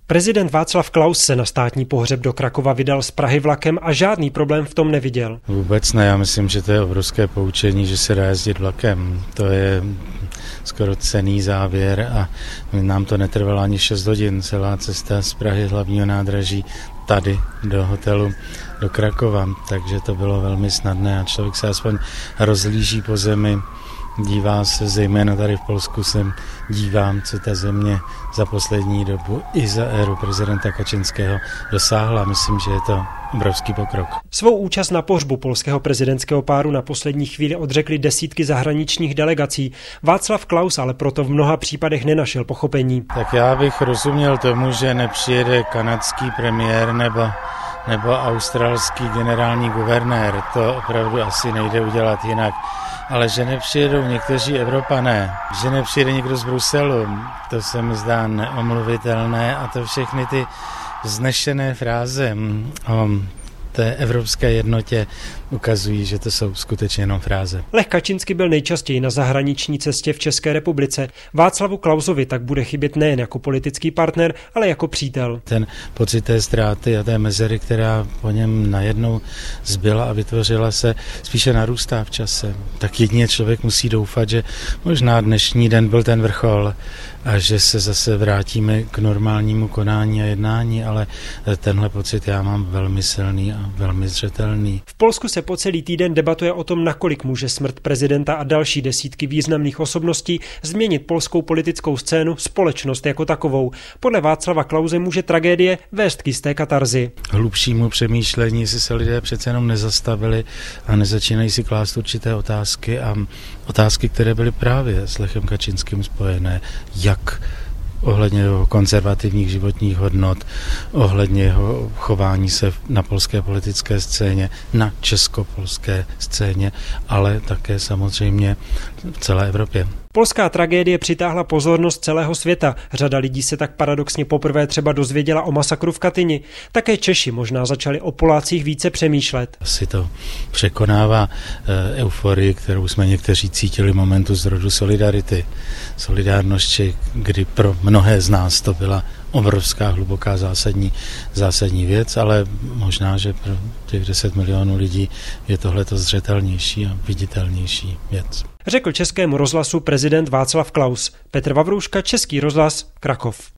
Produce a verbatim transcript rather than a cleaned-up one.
Prezident Václav Klaus se na státní pohřeb do Krakova vydal z Prahy vlakem a žádný problém v tom neviděl. Vůbec ne, já myslím, že to je obrovské poučení, že se dá jezdit vlakem. To je skoro cenný závěr a nám to netrvalo ani šest hodin, celá cesta z Prahy hlavního nádraží tady do hotelu do Krakova, takže to bylo velmi snadné a člověk se aspoň rozlíží po zemi, dívá se, zejména tady v Polsku se dívám, co ta země za poslední dobu i za éru prezidenta Kačinského dosáhla. Myslím, že je to obrovský pokrok. Svou účast na pohřbu polského prezidentského páru na poslední chvíli odřekly desítky zahraničních delegací. Václav Klaus ale proto v mnoha případech nenašel pochopení. Tak já bych rozuměl tomu, že nepřijede kanadský premiér nebo nebo australský generální guvernér, to opravdu asi nejde udělat jinak. Ale že nepřijedou někteří Evropané, že nepřijede někdo z Bruselu, to se mi zdá neomluvitelné a to všechny ty vznešené fráze o té evropské jednotě ukazují, že to jsou skutečně jenom fráze. Lech Kačinský byl nejčastěji na zahraniční cestě v České republice. Václavu Klausovi tak bude chybět nejen jako politický partner, ale jako přítel. Ten pocit té ztráty a té mezery, která po něm najednou zbyla a vytvořila se, spíše narůstá v čase. Tak jedině člověk musí doufat, že možná dnešní den byl ten vrchol a že se zase vrátíme k normálnímu konání a jednání, ale tenhle pocit já mám velmi silný a velmi zřetelný. V Polsku se po celý týden debatuje o tom, nakolik může smrt prezidenta a další desítky významných osobností změnit polskou politickou scénu, společnost jako takovou. Podle Václava Klause může tragédie vést k jisté katarzi. Hlubšímu přemýšlení, jestli se lidé přece jenom nezastavili a nezačínají si klást určité otázky a otázky, které byly právě s Lechem Kačinským spojené, jak ohledně jeho konzervativních životních hodnot, ohledně jeho chování se na polské politické scéně, na českopolské scéně, ale také samozřejmě v celé Evropě. Polská tragédie přitáhla pozornost celého světa. Řada lidí se tak paradoxně poprvé třeba dozvěděla o masakru v Katyni. Také Češi možná začali o Polácích více přemýšlet. Asi to překonává e, euforii, kterou jsme někteří cítili v momentu zrodu Solidarity. Solidárnosti, kdy pro mnohé z nás to byla obrovská, hluboká, zásadní, zásadní věc, ale možná, že pro těch deset milionů lidí je tohleto zřetelnější a viditelnější věc. Řekl Českému rozhlasu prezident Václav Klaus. Petr Vavrouška, Český rozhlas, Krakov.